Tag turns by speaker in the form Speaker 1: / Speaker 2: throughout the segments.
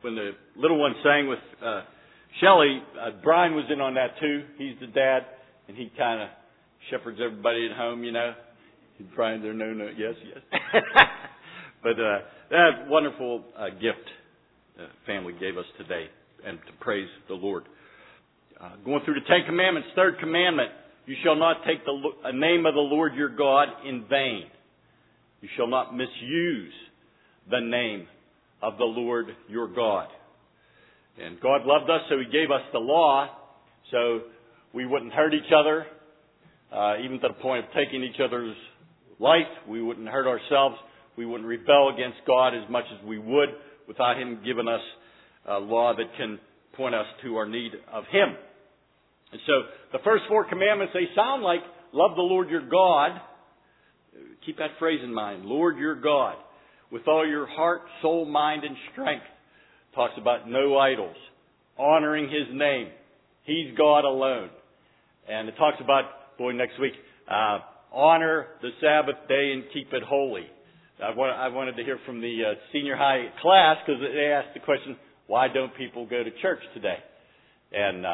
Speaker 1: when the little one sang with Shelley, Brian was in on that too. He's the dad, and he kind of shepherds everybody at home, Brian, there, no, yes. But that wonderful gift family gave us today, and to praise the Lord. Going through the Ten Commandments, third commandment, you shall not take the name of the Lord your God in vain. You shall not misuse the name of the Lord your God. And God loved us, so He gave us the law so we wouldn't hurt each other, even to the point of taking each other's life. We wouldn't hurt ourselves. We wouldn't rebel against God as much as we would without Him giving us a law that can point us to our need of Him. And so the first four commandments, they sound like love the Lord your God. Keep that phrase in mind. Lord your God. With all your heart, soul, mind, and strength. Talks about no idols. Honoring His name. He's God alone. And it talks about, next week, honor the Sabbath day and keep it holy. I wanted to hear from the senior high class because they asked the question, why don't people go to church today? And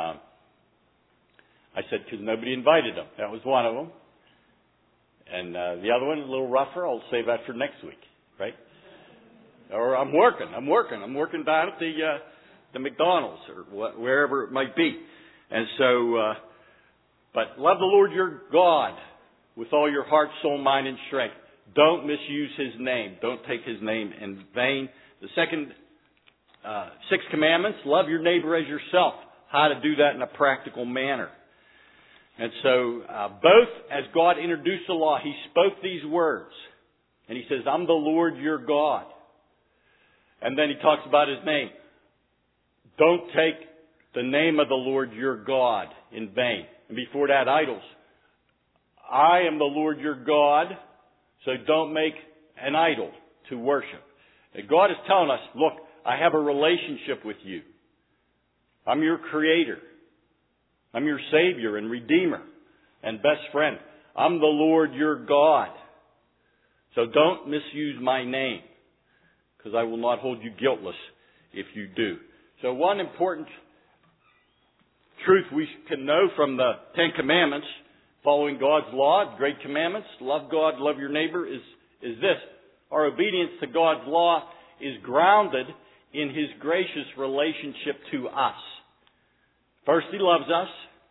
Speaker 1: I said, because nobody invited them. That was one of them. And the other one, a little rougher, I'll save that for next week, right? Or I'm working down at the McDonald's or wherever it might be. And so, but love the Lord your God with all your heart, soul, mind, and strength. Don't misuse His name. Don't take His name in vain. The second, 6 commandments, love your neighbor as yourself. How to do that in a practical manner. And so, both as God introduced the law, He spoke these words. And He says, I'm the Lord your God. And then He talks about His name. Don't take the name of the Lord your God in vain. And before that, idols. I am the Lord your God, so don't make an idol to worship. And God is telling us, look, I have a relationship with you. I'm your Creator. I'm your Savior and Redeemer and best friend. I'm the Lord your God. So don't misuse my name, because I will not hold you guiltless if you do. So one important truth we can know from the Ten Commandments, following God's law, great commandments, love God, love your neighbor, is this. Our obedience to God's law is grounded in His gracious relationship to us. First, He loves us.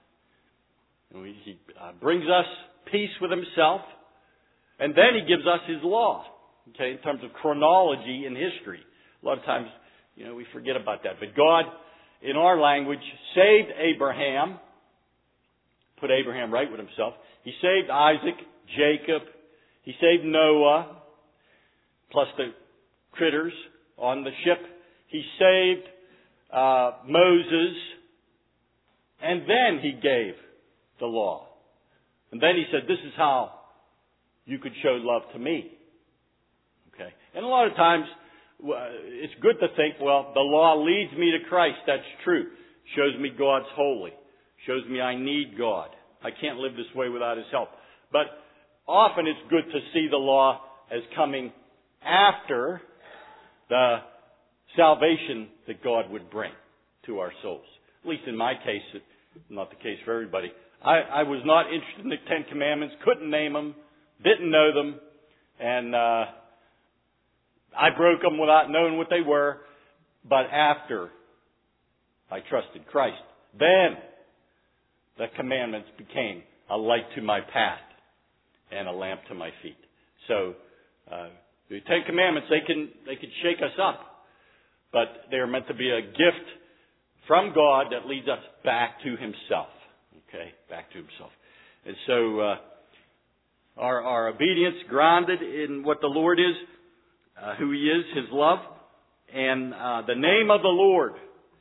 Speaker 1: He brings us peace with Himself. And then He gives us His law. Okay, in terms of chronology in history. A lot of times, we forget about that. But God, in our language, saved Abraham. Put Abraham right with Himself. He saved Isaac, Jacob. He saved Noah, plus the critters on the ship. He saved Moses. And then He gave the law. And then He said, this is how you could show love to me. Okay. And a lot of times, it's good to think, the law leads me to Christ. That's true. Shows me God's holy. Shows me I need God. I can't live this way without His help. But often it's good to see the law as coming after the salvation that God would bring to our souls. At least in my case, it's not the case for everybody. I was not interested in the Ten Commandments, couldn't name them, didn't know them, and I broke them without knowing what they were. But after I trusted Christ, then the commandments became a light to my path and a lamp to my feet. So the Ten Commandments, they can shake us up, but they are meant to be a gift from God that leads us back to Himself. Okay, back to Himself. And so our obedience grounded in what the Lord is, who He is, His love, and the name of the Lord.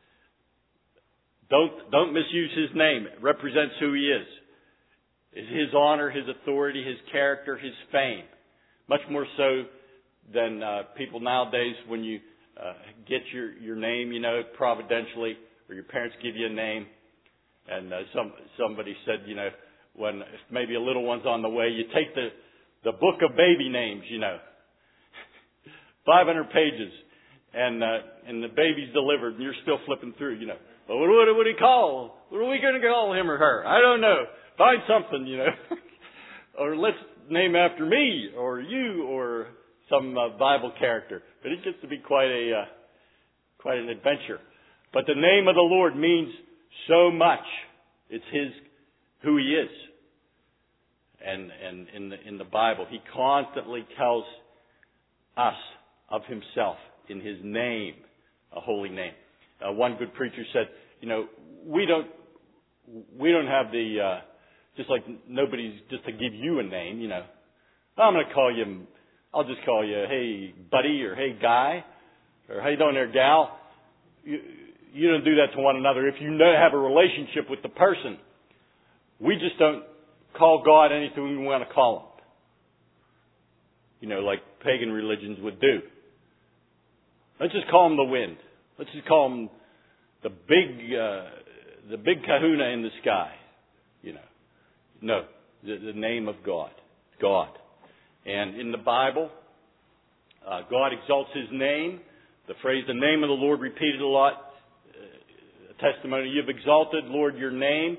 Speaker 1: Don't misuse His name. It represents who He is. It's His honor, His authority, His character, His fame. Much more so than people nowadays when you get your name, providentially, or your parents give you a name. And somebody said, when if maybe a little one's on the way, you take the book of baby names, 500 pages, and the baby's delivered, and you're still flipping through, you know. Well, what do you call? What are we going to call him or her? I don't know. Find something, you know. Or let's name after me or you or some Bible character. But it gets to be quite an adventure. But the name of the Lord means so much. It's who He is. And in the Bible, He constantly tells us of Himself in His name, a holy name. One good preacher said, you know, we don't have the just like nobody's just to give you a name, you know. I'm going to call you. I'll just call you, hey buddy, or hey guy, or how you doing there, gal. You don't do that to one another. If you have a relationship with the person, we just don't call God anything we want to call Him. You know, like pagan religions would do. Let's just call Him the wind. Let's just call Him the big kahuna in the sky. You know, no, the name of God, God. And in the Bible, God exalts His name. The phrase, the name of the Lord, repeated a lot. A testimony, you've exalted, Lord, your name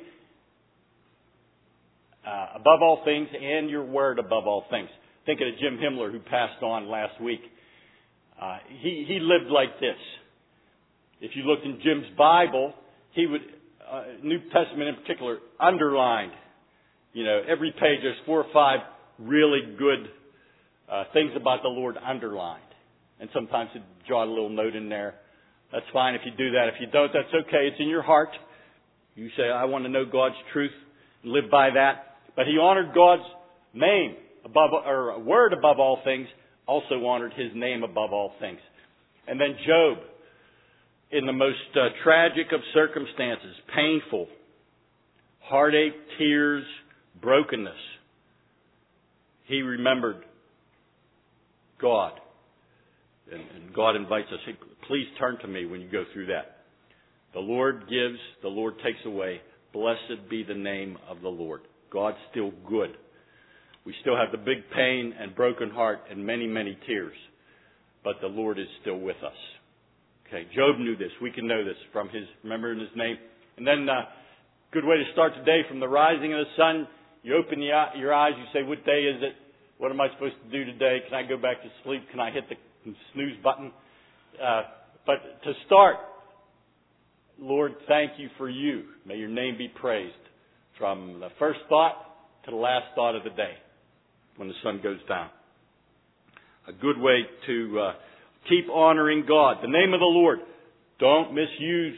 Speaker 1: above all things and your word above all things. Thinking of Jim Himmler, who passed on last week. He lived like this. If you looked in Jim's Bible, he would, New Testament in particular, underlined. You know, every page there's 4 or 5 really good things about the Lord underlined. And sometimes he'd draw a little note in there. That's fine if you do that. If you don't, that's okay. It's in your heart. You say, I want to know God's truth and live by that. But he honored God's name above, or word above all things, also honored His name above all things. And then Job, in the most tragic of circumstances, painful, heartache, tears, brokenness, he remembered God. And God invites us, hey, please turn to me when you go through that. The Lord gives, the Lord takes away. Blessed be the name of the Lord. God's still good. We still have the big pain and broken heart and many, many tears. But the Lord is still with us. Okay, Job knew this. We can know this from remembering His name. And then, good way to start the day, from the rising of the sun, you open your eyes, you say, what day is it? What am I supposed to do today? Can I go back to sleep? Can I hit the snooze button? But to start, Lord, thank you for you. May your name be praised from the first thought to the last thought of the day when the sun goes down. A good way to keep honoring God. The name of the Lord. Don't misuse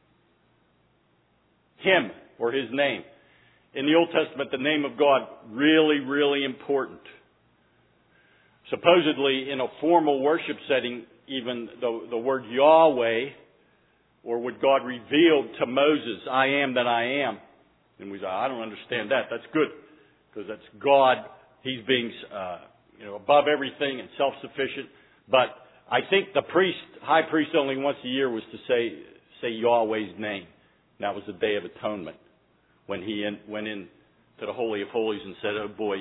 Speaker 1: Him or His name. In the Old Testament, the name of God, really, really important. Supposedly, in a formal worship setting, even the word Yahweh, or what God revealed to Moses, I am that I am. And we say, I don't understand that. That's good, because that's God. He's being above everything and self-sufficient. But I think the high priest only once a year was to say Yahweh's name. And that was the Day of Atonement, when he went in to the Holy of Holies and said, oh boy,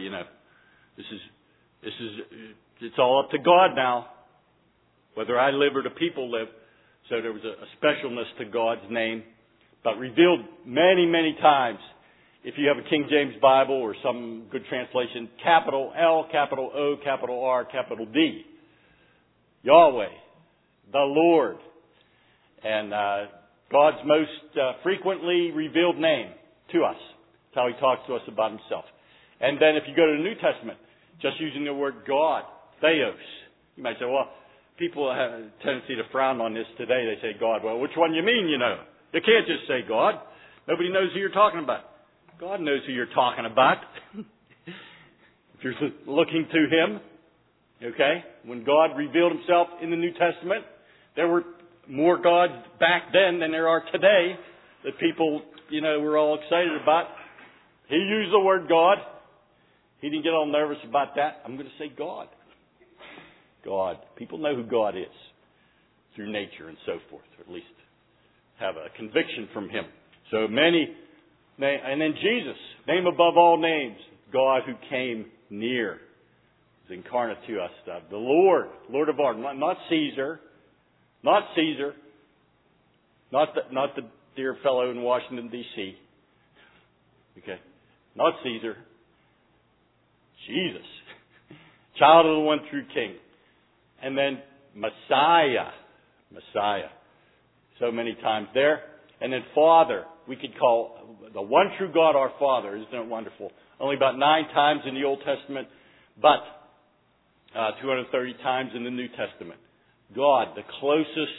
Speaker 1: it's all up to God now, whether I live or the people live. So there was a specialness to God's name, but revealed many, many times. If you have a King James Bible or some good translation, capital L, capital O, capital R, capital D. Yahweh, the Lord. And God's most frequently revealed name to us. That's how He talks to us about Himself. And then if you go to the New Testament, just using the word God, Theos. You might say, well, people have a tendency to frown on this today. They say God. Well, which one you mean, you know? You can't just say God. Nobody knows who you're talking about. God knows who you're talking about. If you're looking to Him, okay? When God revealed Himself in the New Testament, there were more gods back then than there are today that people, were all excited about. He used the word God. He didn't get all nervous about that. I'm going to say God. God. People know who God is through nature and so forth, or at least have a conviction from Him. So many, and then Jesus, name above all names, God who came near, is incarnate to us. The Lord of all, not Caesar, Not Caesar. Not the dear fellow in Washington, D.C. Okay. Not Caesar. Jesus. Child of the one true King. And then Messiah. Messiah. So many times there. And then Father. We could call the one true God our Father. Isn't it wonderful? Only about 9 times in the Old Testament, but 230 times in the New Testament. God, the closest,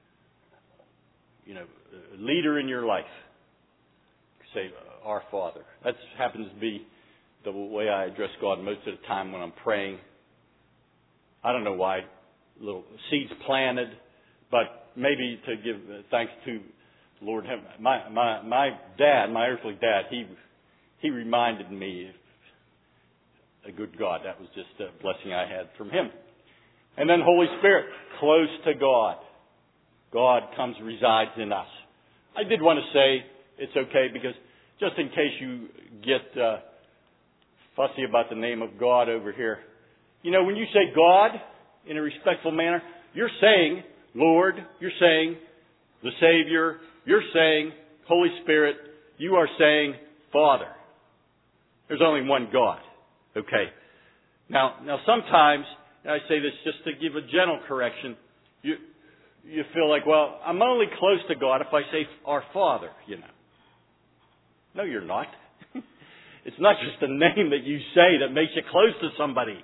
Speaker 1: leader in your life. Say, our Father. That happens to be the way I address God most of the time when I'm praying. I don't know why. Little seeds planted, but maybe to give thanks to the Lord. My dad, my earthly dad, he reminded me of a good God. That was just a blessing I had from him. And then Holy Spirit, close to God. God comes, resides in us. I did want to say it's okay because just in case you get fussy about the name of God over here, when you say God in a respectful manner, you're saying Lord, you're saying the Savior, you're saying Holy Spirit, you are saying Father. There's only one God. Okay. Now sometimes, and I say this just to give a gentle correction, you feel like, well, I'm only close to God if I say our Father, No, you're not. It's not just a name that you say that makes you close to somebody.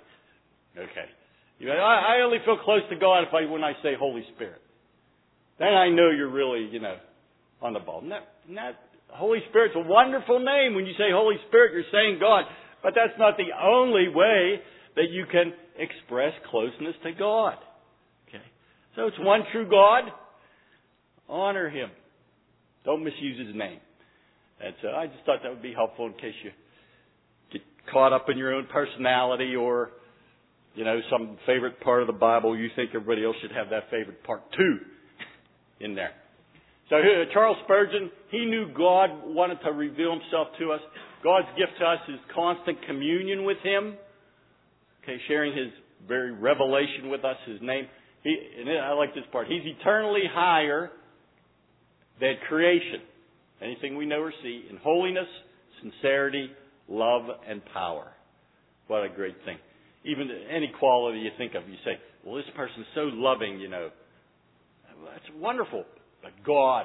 Speaker 1: Okay. I only feel close to God when I say Holy Spirit. Then I know you're really, on the ball. Holy Spirit's a wonderful name. When you say Holy Spirit, you're saying God. But that's not the only way that you can express closeness to God. Okay. So it's one true God. Honor Him. Don't misuse His name. And so I just thought that would be helpful in case you get caught up in your own personality or, some favorite part of the Bible. You think everybody else should have that favorite part too in there. So Charles Spurgeon, he knew God wanted to reveal Himself to us. God's gift to us is constant communion with Him. Okay, sharing His very revelation with us, His name. I like this part. He's eternally higher than creation. Anything we know or see in holiness, sincerity, love, and power. What a great thing. Even any quality you think of, you say, well, this person's so loving, That's wonderful. But God.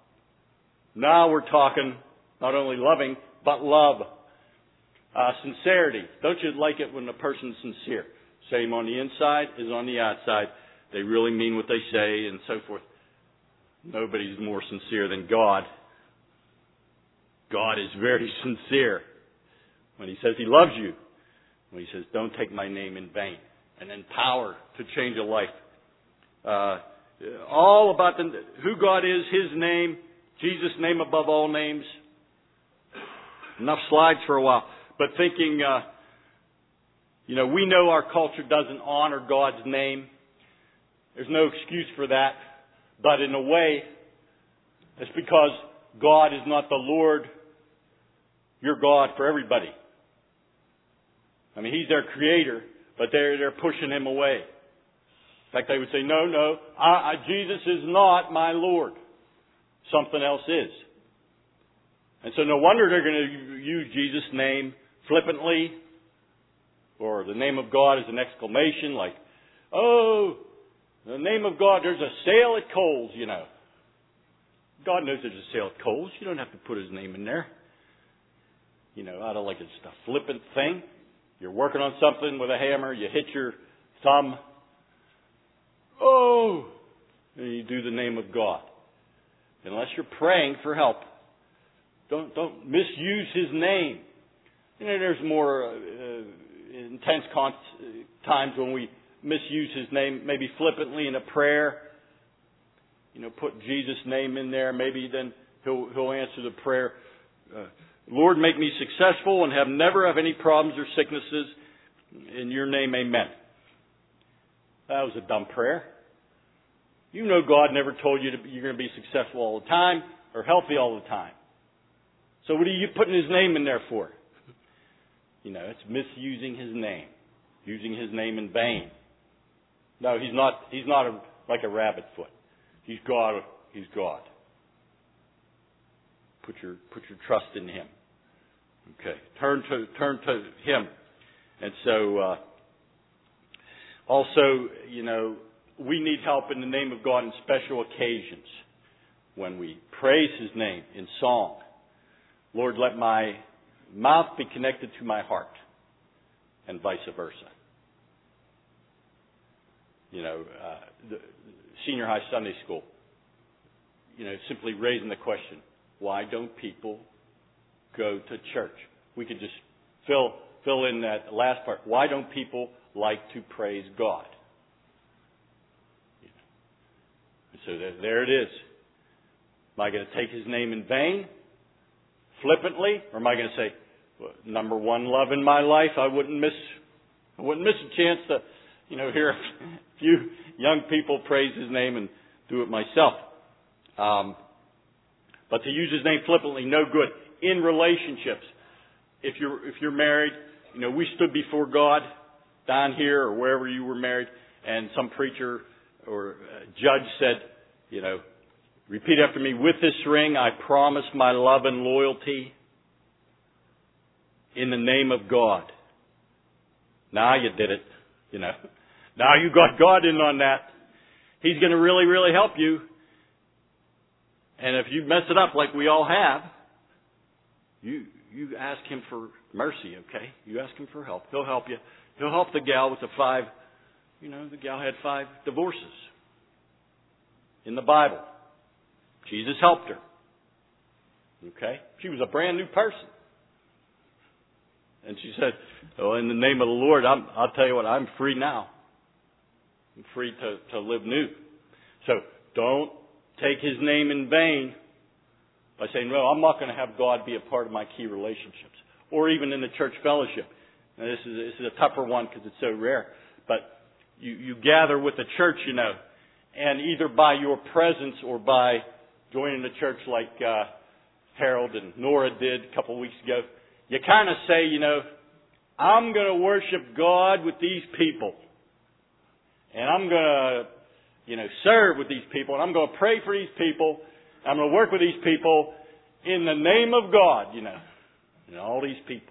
Speaker 1: Now we're talking not only loving, but love. Sincerity. Don't you like it when a person's sincere? Same on the inside as on the outside. They really mean what they say and so forth. Nobody's more sincere than God. God is very sincere when He says He loves you. When He says, don't take my name in vain. And then power to change a life. All about who God is, His name, Jesus' name above all names. Enough slides for a while. But thinking, we know our culture doesn't honor God's name. There's no excuse for that. But in a way, it's because God is not the Lord, your God for everybody. I mean, He's their creator, but they're pushing Him away. In fact, they would say, no, Jesus is not my Lord. Something else is. And so no wonder they're going to use Jesus' name flippantly, or the name of God as an exclamation, like, oh, the name of God, there's a sale at Kohl's, God knows there's a sale at Kohl's. You don't have to put His name in there. I don't like it's a flippant thing. You're working on something with a hammer, you hit your thumb. Oh! And you do the name of God. Unless you're praying for help. Don't misuse His name. There's more intense times when we misuse His name, maybe flippantly in a prayer. Put Jesus' name in there. Maybe then He'll answer the prayer. Lord, make me successful and never have any problems or sicknesses. In Your name, amen. That was a dumb prayer. God never told you you're going to be successful all the time or healthy all the time. So what are you putting His name in there for? It's misusing His name. Using His name in vain. No, He's not like a rabbit foot. He's God. He's God. Put your trust in Him. Okay. Turn to Him. And so, also, we need help in the name of God in special occasions. When we praise His name in song. Lord, let my mouth be connected to my heart. And vice versa. The senior high Sunday school. Simply raising the question, why don't people go to church? We could just fill in that last part. Why don't people like to praise God? So there it is. Am I going to take His name in vain, flippantly, or am I going to say, well, number one love in my life? I wouldn't miss a chance to, hear a few young people praise His name and do it myself. But to use His name flippantly, no good. In relationships, if you're married, we stood before God down here or wherever you were married, and some preacher or judge said, repeat after me, with this ring I promise my love and loyalty in the name of God. Now you did it, Now you got God in on that. He's going to really, really help you. And if you mess it up like we all have, you ask Him for mercy, okay? You ask Him for help. He'll help you. He'll help the gal with the 5, the gal had 5 divorces in the Bible. Jesus helped her. Okay? She was a brand new person. And she said, oh, in the name of the Lord, I'll tell you what, I'm free now. I'm free to live new. So don't take His name in vain by saying, well, I'm not going to have God be a part of my key relationships. Or even in the church fellowship. Now, this is a tougher one because it's so rare. But you gather with the church, and either by your presence or by joining the church like Harold and Nora did a couple of weeks ago, you kind of say, I'm going to worship God with these people. And I'm going to, serve with these people. And I'm going to pray for these people. I'm going to work with these people in the name of God, all these people.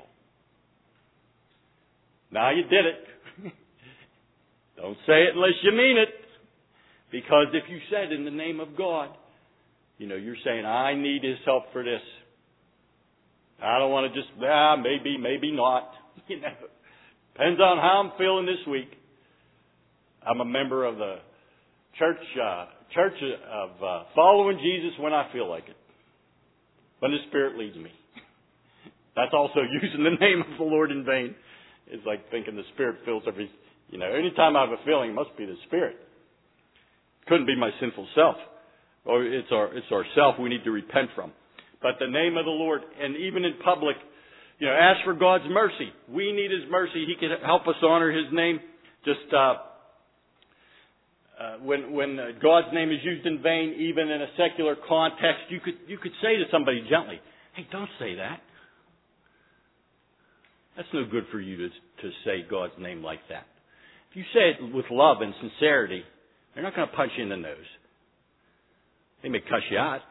Speaker 1: Now you did it. Don't say it unless you mean it. Because if you said in the name of God, you're saying, I need His help for this. I don't want to just, maybe not. Depends on how I'm feeling this week. I'm a member of the church of following Jesus when I feel like it. When the Spirit leads me. That's also using the name of the Lord in vain. It's like thinking the Spirit fills every, anytime I have a feeling, it must be the Spirit. Couldn't be my sinful self. Or it's our self we need to repent from. But the name of the Lord, and even in public, ask for God's mercy. We need His mercy. He can help us honor His name. Just when God's name is used in vain, even in a secular context, you could say to somebody gently, "Hey, don't say that. That's no good for you to say God's name like that." If you say it with love and sincerity, they're not going to punch you in the nose. They may cuss you out.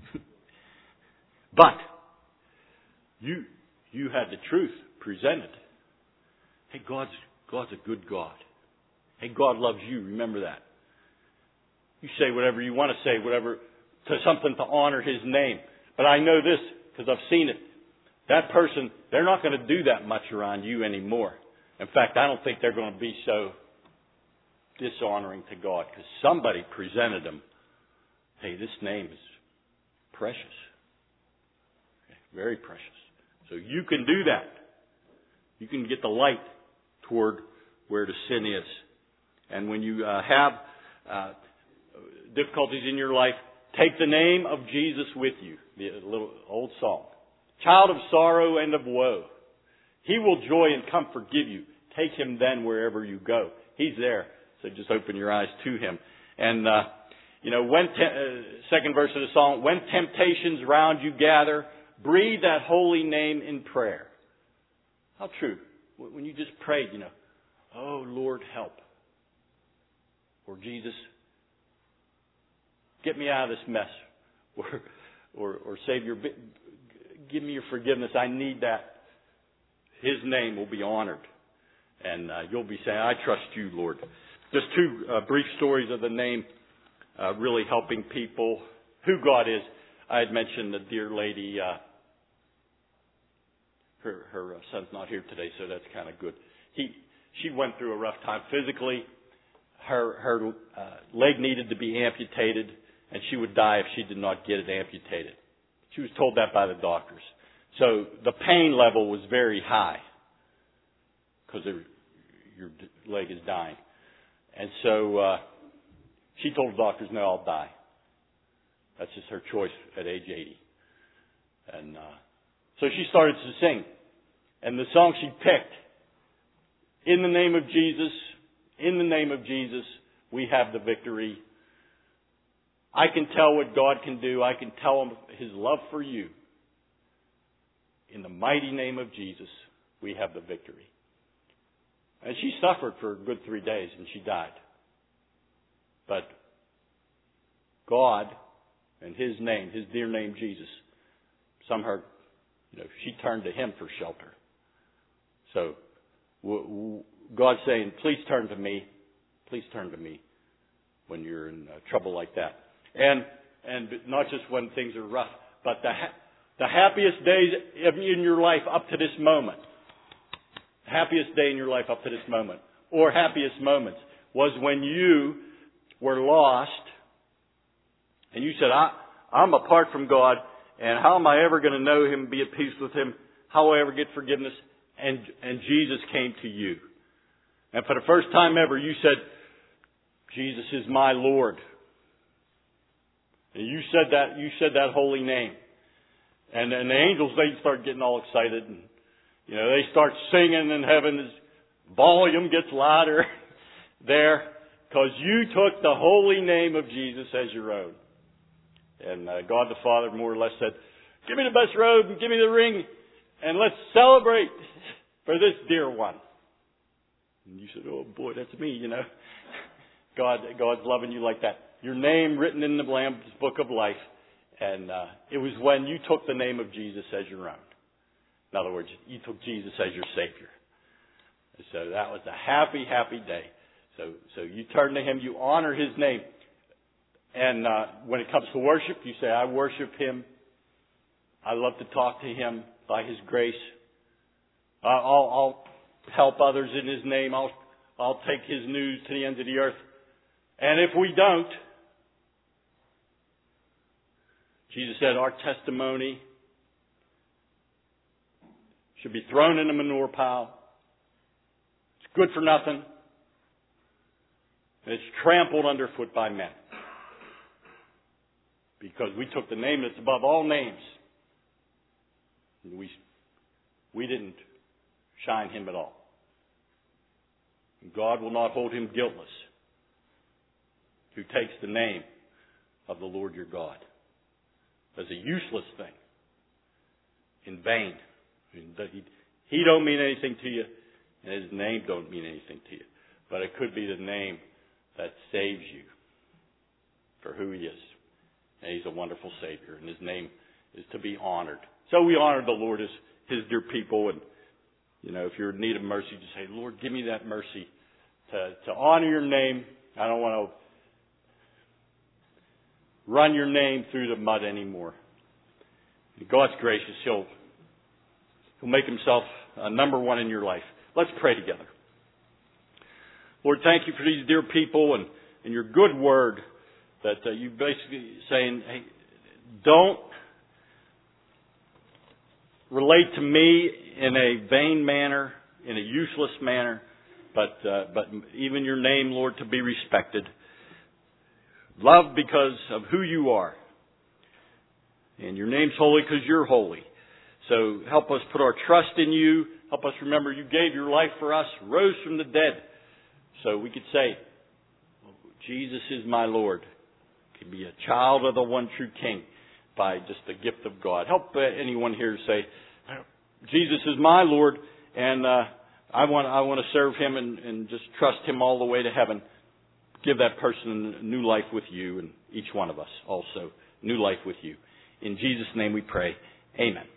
Speaker 1: But you had the truth presented. Hey, God's a good God. Hey, God loves you. Remember that. You say whatever you want to say, whatever to something to honor His name. But I know this because I've seen it. That person, they're not going to do that much around you anymore. In fact, I don't think they're going to be so dishonoring to God because somebody presented them. Hey, this name is precious. Okay, very precious. So you can do that. You can get the light toward where the sin is. And when you have difficulties in your life, take the name of Jesus with you. The little old song. Child of sorrow and of woe. He will joy and comfort give you. Take Him then wherever you go. He's there. So just open your eyes to Him. And, when second verse of the song, when temptations round you gather, breathe that holy name in prayer. How true. When you just prayed, oh Lord, help. Or Jesus, get me out of this mess. Or Savior, give me your forgiveness. I need that. His name will be honored. And you'll be saying, I trust you, Lord. Just two brief stories of the name really helping people who God is. I had mentioned the dear lady, her son's not here today, so that's kind of good. She went through a rough time physically. Her leg needed to be amputated, and she would die if she did not get it amputated. She was told that by the doctors. So the pain level was very high because your leg is dying. And so she told the doctors, no, I'll die. That's just her choice at age 80. And so she started to sing. And the song she picked, in the name of Jesus, we have the victory. I can tell what God can do. I can tell Him His love for you. In the mighty name of Jesus, we have the victory. And she suffered for a good 3 days and she died. But God and His name, His dear name Jesus, somehow, she turned to Him for shelter. So God's saying, please turn to me. Please turn to me when you're in trouble like that. And not just when things are rough, but the happiest days in your life up to this moment. Happiest day in your life up to this moment, or happiest moments, was when you were lost and you said, I'm apart from God, and how am I ever going to know Him, be at peace with Him? How will I ever get forgiveness? And Jesus came to you. And for the first time ever, you said, Jesus is my Lord. And you said that holy name. And the angels, they start getting all excited. And, they start singing in heaven. As volume gets louder there. Because you took the holy name of Jesus as your own. And God the Father more or less said, give me the best robe and give me the ring. And let's celebrate for this dear one. And you said, oh boy, that's me, God's loving you like that. Your name written in the Lamb's Book of Life. And it was when you took the name of Jesus as your own. In other words, you took Jesus as your Savior. So that was a happy, happy day. So you turn to Him, you honor His name. And when it comes to worship, you say, I worship Him. I love to talk to Him by His grace. I'll help others in His name. I'll take His news to the ends of the earth. And if we don't, Jesus said our testimony should be thrown in a manure pile. It's good for nothing. And it's trampled underfoot by men. Because we took the name that's above all names. And we didn't shine Him at all. And God will not hold him guiltless who takes the name of the Lord your God as a useless thing, in vain. He don't mean anything to you, and His name don't mean anything to you. But it could be the name that saves you for who He is. And He's a wonderful Savior, and His name is to be honored. So we honor the Lord as His dear people, and if you're in need of mercy, just say, Lord, give me that mercy to honor your name. I don't want to run your name through the mud anymore. God's gracious. He'll make Himself number one in your life. Let's pray together. Lord, thank you for these dear people and your good word that you basically saying, hey, don't relate to me in a vain manner, in a useless manner, but even your name, Lord, to be respected. Love because of who you are. And your name's holy because you're holy. So help us put our trust in you. Help us remember you gave your life for us, rose from the dead. So we could say, Jesus is my Lord. Could be a child of the one true King by just the gift of God. Help anyone here say, Jesus is my Lord, and I want to serve Him and just trust Him all the way to heaven. give that person new life with you, and each one of us also new life with you. In Jesus' name we pray. Amen.